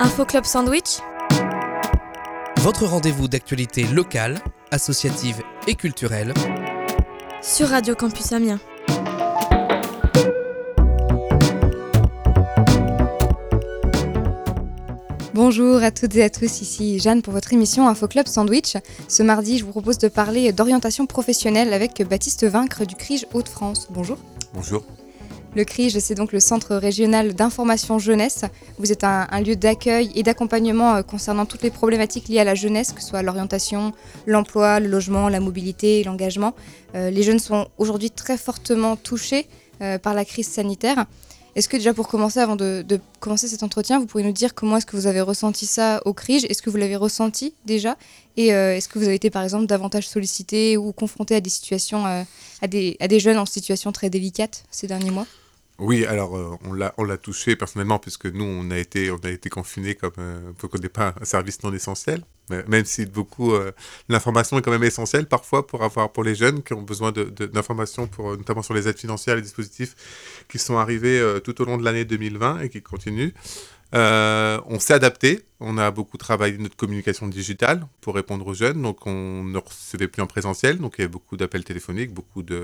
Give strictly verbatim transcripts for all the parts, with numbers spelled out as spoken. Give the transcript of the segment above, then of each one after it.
Info Club Sandwich, votre rendez-vous d'actualité locale, associative et culturelle sur Radio Campus Amiens. Bonjour à toutes et à tous, ici Jeanne pour votre émission Info Club Sandwich. Ce mardi, je vous propose de parler d'orientation professionnelle avec Baptiste Vaincre du CRIJ Hauts-de-France. Bonjour. Bonjour. Le CRIJ, c'est donc le Centre régional d'information jeunesse. Vous êtes un, un lieu d'accueil et d'accompagnement concernant toutes les problématiques liées à la jeunesse, que ce soit l'orientation, l'emploi, le logement, la mobilité, l'engagement. Euh, les jeunes sont aujourd'hui très fortement touchés euh, par la crise sanitaire. Est-ce que déjà pour commencer, avant de, de commencer cet entretien, vous pourriez nous dire comment est-ce que vous avez ressenti ça au CRIJ ? Est-ce que vous l'avez ressenti déjà ? Et euh, est-ce que vous avez été par exemple davantage sollicité ou confronté à des situations, euh, à, des, à des jeunes en situation très délicate ces derniers mois ? Oui, alors euh, on l'a on l'a touché personnellement puisque nous on a été on a été confinés comme euh, pour qu'on n'ait pas un service non essentiel, mais, même si beaucoup euh, l'information est quand même essentielle parfois pour avoir pour les jeunes qui ont besoin de, de d'informations pour notamment sur les aides financières, les dispositifs qui sont arrivés euh, tout au long de l'année deux mille vingt et qui continuent. Euh, on s'est adapté, on a beaucoup travaillé notre communication digitale pour répondre aux jeunes, donc on ne recevait plus en présentiel, donc il y avait beaucoup d'appels téléphoniques, beaucoup de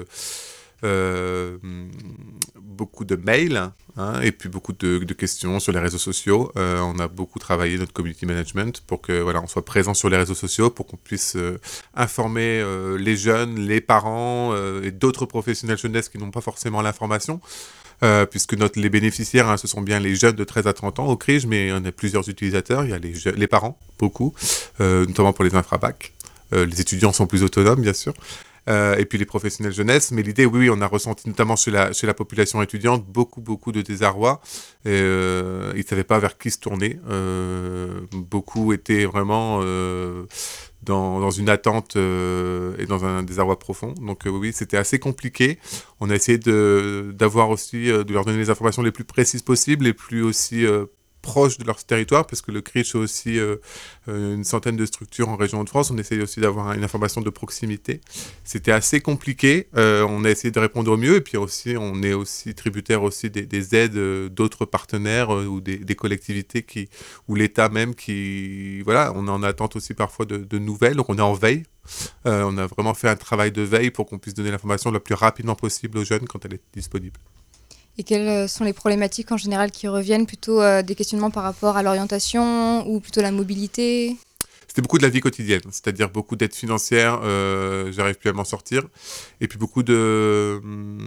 Euh, beaucoup de mails hein, et puis beaucoup de, de questions sur les réseaux sociaux. Euh, on a beaucoup travaillé notre community management pour que voilà, on soit présent sur les réseaux sociaux pour qu'on puisse euh, informer euh, les jeunes, les parents euh, et d'autres professionnels jeunesse qui n'ont pas forcément l'information. Euh, puisque notre, les bénéficiaires, hein, ce sont bien les jeunes de treize à trente ans au CRIJ, mais on a plusieurs utilisateurs. Il y a les, je- les parents, beaucoup, euh, notamment pour les infrabacs. Euh, les étudiants sont plus autonomes, bien sûr. Euh, et puis les professionnels jeunesse. Mais l'idée, oui, oui, on a ressenti notamment chez la, chez la population étudiante beaucoup, beaucoup de désarroi. Et, euh, ils ne savaient pas vers qui se tourner. Euh, beaucoup étaient vraiment euh, dans, dans une attente euh, et dans un désarroi profond. Donc euh, oui, c'était assez compliqué. On a essayé de, d'avoir aussi, euh, de leur donner les informations les plus précises possibles, les plus aussi euh, proches de leur territoire, parce que le CRIJ a aussi euh, euh, une centaine de structures en région de France. On essaye aussi d'avoir une information de proximité. C'était assez compliqué. Euh, on a essayé de répondre au mieux, et puis aussi, on est aussi tributaire aussi des, des aides euh, d'autres partenaires euh, ou des, des collectivités qui, ou l'État même qui, voilà, on est en attente aussi parfois de, de nouvelles. Donc on est en veille. Euh, on a vraiment fait un travail de veille pour qu'on puisse donner l'information le plus rapidement possible aux jeunes quand elle est disponible. Et quelles sont les problématiques en général qui reviennent ? Plutôt euh, des questionnements par rapport à l'orientation ou plutôt la mobilité ? C'était beaucoup de la vie quotidienne, c'est-à-dire beaucoup d'aides financières, euh, j'arrive plus à m'en sortir, et puis beaucoup de,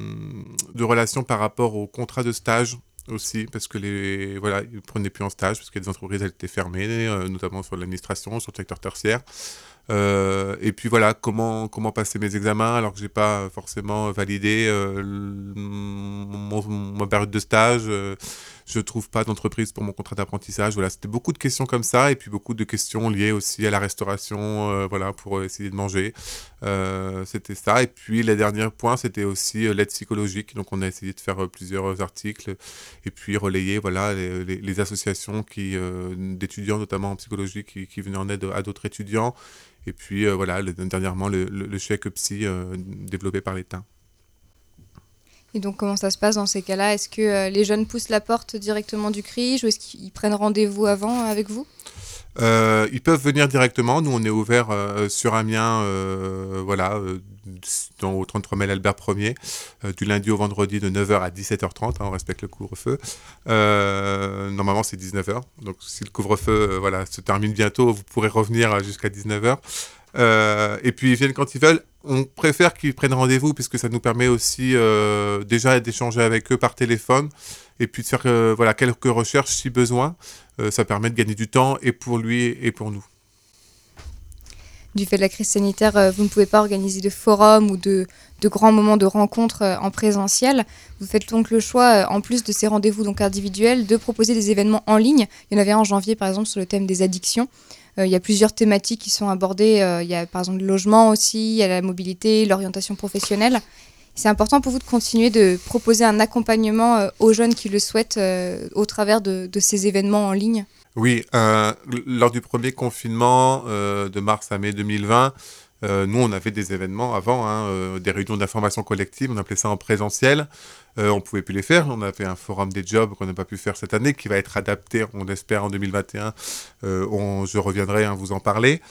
de relations par rapport au contrat de stage aussi, parce que les voilà, ils ne prenaient plus en stage, parce que les entreprises elles étaient fermées, euh, notamment sur l'administration, sur le secteur tertiaire. Euh, et puis voilà, comment, comment passer mes examens alors que j'ai pas forcément validé euh, mon, mon période de stage. Euh, je trouve pas d'entreprise pour mon contrat d'apprentissage. Voilà, c'était beaucoup de questions comme ça et puis beaucoup de questions liées aussi à la restauration, euh, voilà, pour essayer de manger. Euh, c'était ça. Et puis le dernier point, c'était aussi euh, l'aide psychologique. Donc on a essayé de faire euh, plusieurs articles et puis relayer voilà les, les, les associations qui euh, d'étudiants notamment en psychologie qui, qui venaient en aide à d'autres étudiants. Et puis euh, voilà, le, dernièrement, le, le, le chèque psy euh, développé par l'État. Et donc, comment ça se passe dans ces cas-là ? Est-ce que euh, les jeunes poussent la porte directement du CRIJ ou est-ce qu'ils prennent rendez-vous avant avec vous ? Euh, ils peuvent venir directement. Nous, on est ouvert euh, sur Amiens, euh, voilà, euh, dans, au trente-trois mai Albert Ier, euh, du lundi au vendredi de neuf heures à dix-sept heures trente. Hein, on respecte le couvre-feu. Euh, normalement, c'est dix-neuf heures. Donc, si le couvre-feu euh, voilà, se termine bientôt, vous pourrez revenir jusqu'à dix-neuf heures. Euh, et puis, ils viennent quand ils veulent. On préfère qu'ils prennent rendez-vous puisque ça nous permet aussi euh, déjà d'échanger avec eux par téléphone et puis de faire euh, voilà, quelques recherches si besoin. Euh, ça permet de gagner du temps et pour lui et pour nous. Du fait de la crise sanitaire, euh, vous ne pouvez pas organiser de forums ou de, de grands moments de rencontres euh, en présentiel. Vous faites donc le choix, euh, en plus de ces rendez-vous donc individuels, de proposer des événements en ligne. Il y en avait un en janvier, par exemple, sur le thème des addictions. Euh, il y a plusieurs thématiques qui sont abordées. Euh, il y a par exemple le logement aussi, il y a la mobilité, l'orientation professionnelle. C'est important pour vous de continuer de proposer un accompagnement euh, aux jeunes qui le souhaitent euh, au travers de, de ces événements en ligne ? Oui, euh, lors du premier confinement euh, de mars à mai deux mille vingt, Euh, nous, on avait des événements avant, hein, euh, des réunions d'information collective, on appelait ça en présentiel. Euh, on ne pouvait plus les faire. On avait un forum des jobs qu'on n'a pas pu faire cette année, qui va être adapté, on espère, en deux mille vingt et un. Euh, on, je reviendrai hein, vous en parler.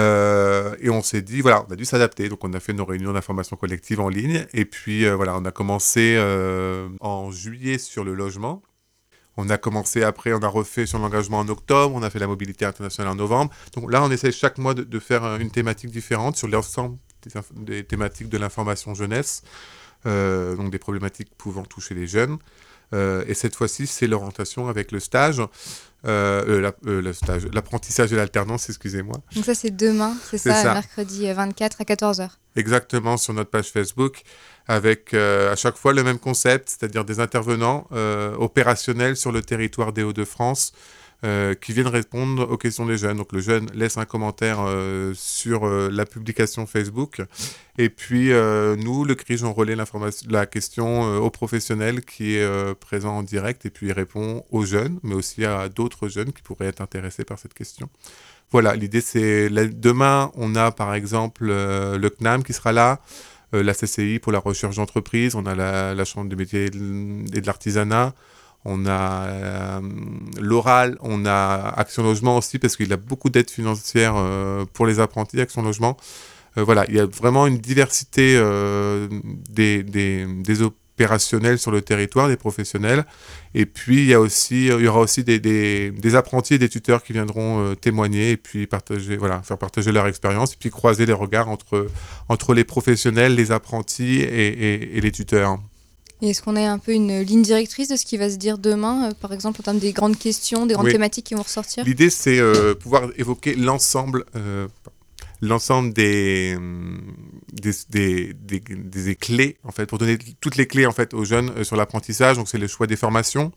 Euh, et on s'est dit, voilà, on a dû s'adapter. Donc, on a fait nos réunions d'information collective en ligne. Et puis, euh, voilà, on a commencé euh, en juillet sur le logement. On a commencé après, on a refait sur l'engagement en octobre, on a fait la mobilité internationale en novembre. Donc là, on essaie chaque mois de, de faire une thématique différente sur l'ensemble des, inf- des thématiques de l'information jeunesse, euh, donc des problématiques pouvant toucher les jeunes. Euh, et cette fois-ci, c'est l'orientation avec le stage, euh, euh, la, euh, le stage, l'apprentissage et l'alternance, excusez-moi. Donc ça, c'est demain, c'est, C'est ça, ça. mercredi vingt-quatre à quatorze heures. Exactement, sur notre page Facebook, avec euh, à chaque fois le même concept, c'est-à-dire des intervenants euh, opérationnels sur le territoire des Hauts-de-France euh, qui viennent répondre aux questions des jeunes. Donc le jeune laisse un commentaire euh, sur euh, la publication Facebook et puis euh, nous, le C R I J, on relaie l'information, la question euh, au professionnel qui est euh, présent en direct et puis il répond aux jeunes, mais aussi à d'autres jeunes qui pourraient être intéressés par cette question. Voilà, l'idée c'est, la, demain on a par exemple euh, le C N A M qui sera là, euh, la C C I pour la recherche d'entreprise, on a la, la Chambre des métiers et de l'artisanat, on a euh, l'Oral, on a Action Logement aussi parce qu'il y a beaucoup d'aides financières euh, pour les apprentis, Action Logement. Euh, voilà, il y a vraiment une diversité euh, des, des, des opérationnels sur le territoire, des professionnels. Et puis, il y, a aussi, il y aura aussi des, des, des apprentis et des tuteurs qui viendront euh, témoigner et puis partager, voilà, faire partager leur expérience et puis croiser les regards entre, entre les professionnels, les apprentis et, et, et les tuteurs. Et est-ce qu'on a un peu une ligne directrice de ce qui va se dire demain, euh, par exemple en termes des grandes questions, des grandes Oui. thématiques qui vont ressortir ? L'idée, c'est euh, pouvoir évoquer l'ensemble, euh, l'ensemble des, des, des, des, des clés, en fait, pour donner toutes les clés en fait, aux jeunes euh, sur l'apprentissage. Donc, c'est le choix des formations,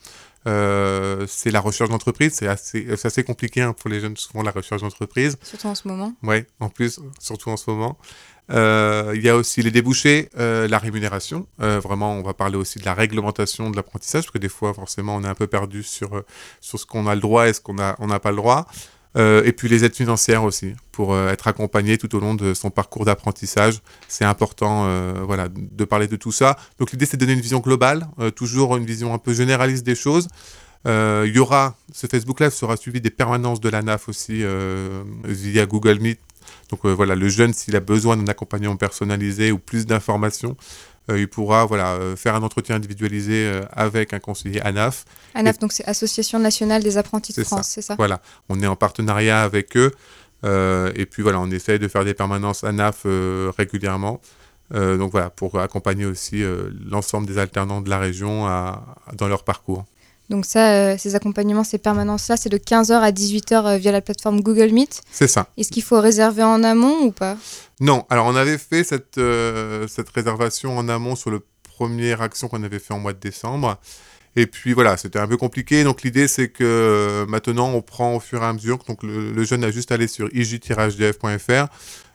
euh, c'est la recherche d'entreprise. C'est assez, c'est assez compliqué hein, pour les jeunes, souvent, la recherche d'entreprise. Surtout en ce moment. Oui, en plus, surtout en ce moment. Euh, il y a aussi les débouchés, euh, la rémunération. Euh, vraiment, on va parler aussi de la réglementation de l'apprentissage, parce que des fois, forcément, on est un peu perdu sur, euh, sur ce qu'on a le droit et ce qu'on a, on n'a pas le droit. Euh, et puis les aides financières aussi, pour euh, être accompagné tout au long de son parcours d'apprentissage. C'est important euh, voilà, de parler de tout ça. Donc l'idée, c'est de donner une vision globale, euh, toujours une vision un peu généraliste des choses. Euh, il y aura, ce Facebook Live sera suivi des permanences de l'A N A F aussi euh, via Google Meet. Donc euh, voilà, le jeune, s'il a besoin d'un accompagnement personnalisé ou plus d'informations, euh, il pourra voilà, euh, faire un entretien individualisé euh, avec un conseiller A N A F. A N A F, et... donc c'est Association Nationale des Apprentis de c'est France, ça. c'est ça ? Voilà, on est en partenariat avec eux euh, et puis voilà, on essaye de faire des permanences A N A F euh, régulièrement. Euh, donc voilà, pour accompagner aussi euh, l'ensemble des alternants de la région à, à, dans leur parcours. Donc ça, euh, ces accompagnements, ces permanences-là, c'est de quinze heures à dix-huit heures euh, via la plateforme Google Meet. C'est ça. Est-ce qu'il faut réserver en amont ou pas ? Non, alors on avait fait cette, euh, cette réservation en amont sur le première action qu'on avait fait en mois de décembre. Et puis voilà, c'était un peu compliqué. Donc l'idée, c'est que euh, maintenant, on prend au fur et à mesure. Donc le, le jeune a juste à aller sur i j tiret h d f point f r.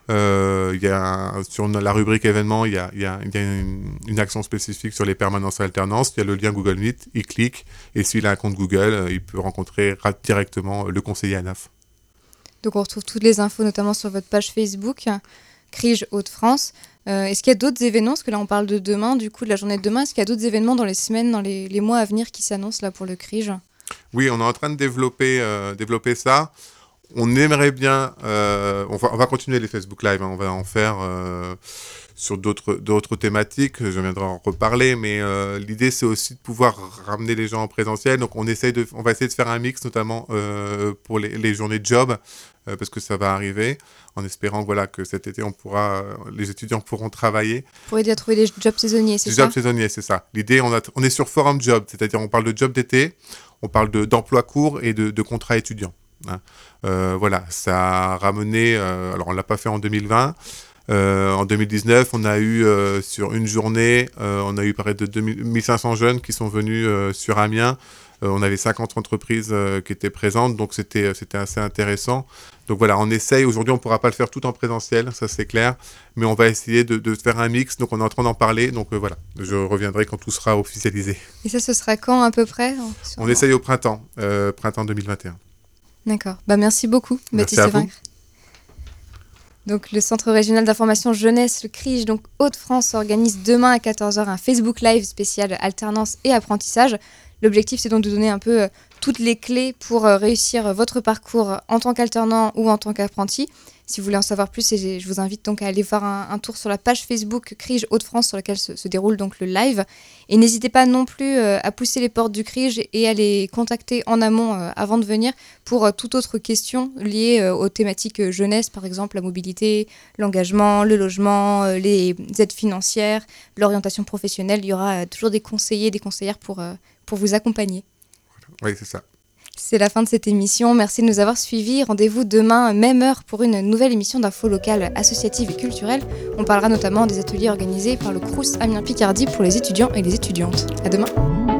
Euh, y a un, sur la rubrique événements, il y a, y a, y a une, une action spécifique sur les permanences alternances. Il y a le lien Google Meet, il clique et s'il a un compte Google, il peut rencontrer directement le conseiller A N A F. Donc on retrouve toutes les infos, notamment sur votre page Facebook, C R I J Hauts-de-France. Euh, est-ce qu'il y a d'autres événements ? Parce que là on parle de demain, du coup de la journée de demain. Est-ce qu'il y a d'autres événements dans les semaines, dans les, les mois à venir qui s'annoncent là pour le C R I J ? Oui, on est en train de développer, euh, développer ça. On aimerait bien, euh, on, va, on va continuer les Facebook Live, hein, on va en faire euh, sur d'autres, d'autres thématiques, je viendrai en reparler, mais euh, l'idée c'est aussi de pouvoir ramener les gens en présentiel, donc on, essaye de, on va essayer de faire un mix, notamment euh, pour les, les journées de job, euh, parce que ça va arriver, en espérant voilà, que cet été on pourra, les étudiants pourront travailler. Pour aider à trouver des jobs saisonniers, c'est des ça ? Des jobs saisonniers, c'est ça. L'idée, on, a, on est sur Forum Job, c'est-à-dire on parle de job d'été, on parle de, d'emploi court et de, de contrat étudiant. Hein. Euh, voilà, ça a ramené, euh, alors on ne l'a pas fait en deux mille vingt, euh, en deux mille dix-neuf, on a eu euh, sur une journée, euh, on a eu près de deux mille, mille cinq cents jeunes qui sont venus euh, sur Amiens, euh, on avait cinquante entreprises euh, qui étaient présentes, donc c'était, c'était assez intéressant. Donc voilà, on essaye, aujourd'hui on ne pourra pas le faire tout en présentiel, ça c'est clair, mais on va essayer de, de faire un mix, donc on est en train d'en parler, donc euh, voilà, je reviendrai quand tout sera officialisé. Et ça, ce sera quand à peu près ? On essaye au printemps, euh, printemps deux mille vingt et un. D'accord. Bah, merci beaucoup, Merci Baptiste à vous. Vaincre. Donc, le Centre régional d'information jeunesse, le C R I J, donc Hauts-de-France, organise demain à quatorze heures un Facebook Live spécial alternance et apprentissage. L'objectif, c'est donc de donner un peu euh, toutes les clés pour euh, réussir votre parcours en tant qu'alternant ou en tant qu'apprenti. Si vous voulez en savoir plus, et je vous invite donc à aller faire un, un tour sur la page Facebook C R I J Hauts-de-France sur laquelle se, se déroule donc le live. Et n'hésitez pas non plus euh, à pousser les portes du C R I J et à les contacter en amont euh, avant de venir pour euh, toute autre question liée euh, aux thématiques euh, jeunesse, par exemple la mobilité, l'engagement, le logement, euh, les aides financières, l'orientation professionnelle. Il y aura euh, toujours des conseillers, des conseillères pour, euh, pour vous accompagner. Oui, c'est ça. C'est la fin de cette émission. Merci de nous avoir suivis. Rendez-vous demain, même heure, pour une nouvelle émission d'infos locales, associatives et culturelles. On parlera notamment des ateliers organisés par le Crous Amiens Picardie pour les étudiants et les étudiantes. À demain.